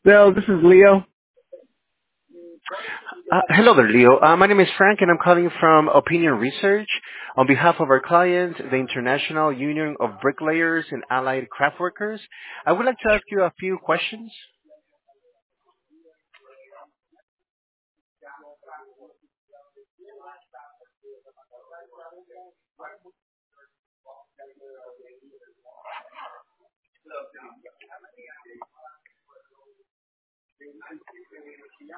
Bill, this is Leo. Hello there, Leo. My name is Frank, and I'm calling from Opinion Research on behalf of our client, the International Union of Bricklayers and Allied Craft Workers. I would like to ask you a few questions.